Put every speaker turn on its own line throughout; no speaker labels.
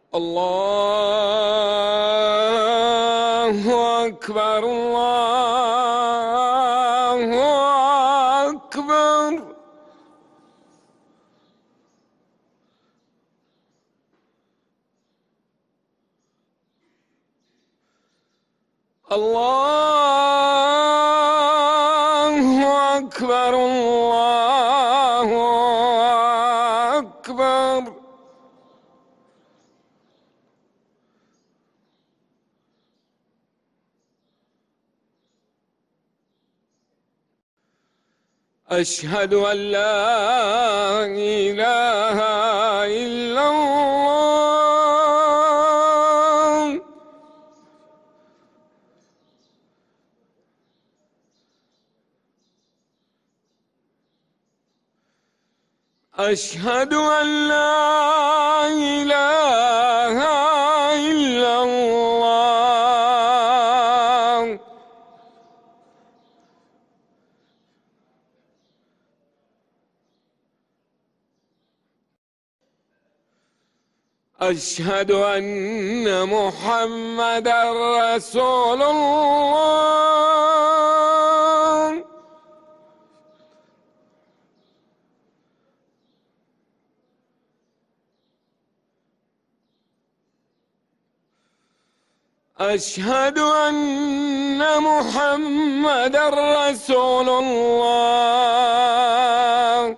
الله أكبر الله أكبر. الله أكبر الله أكبر. أشهد أن لا إله إلا الله. أشهد أن لا إله إلا الله. أشهد أن محمدًا رسول الله. أشهد أن محمدًا رسول الله.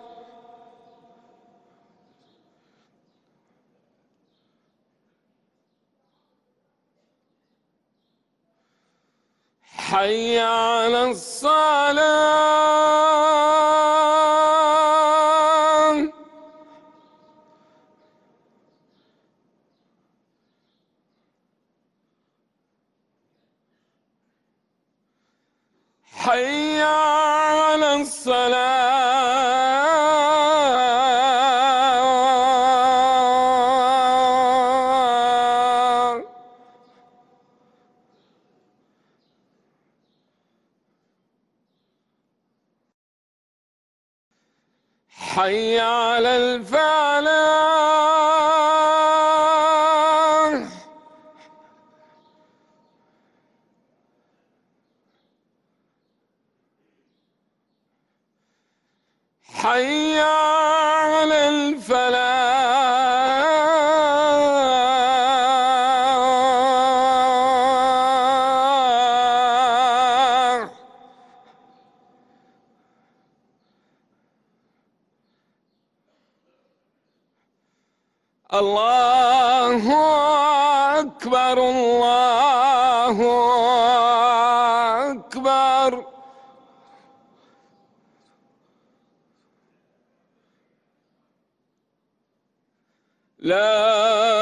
حي على الصلاة. حي على الصلاة. حي على الفلاح. حي على الفلاح. الله أكبر الله أكبر. لا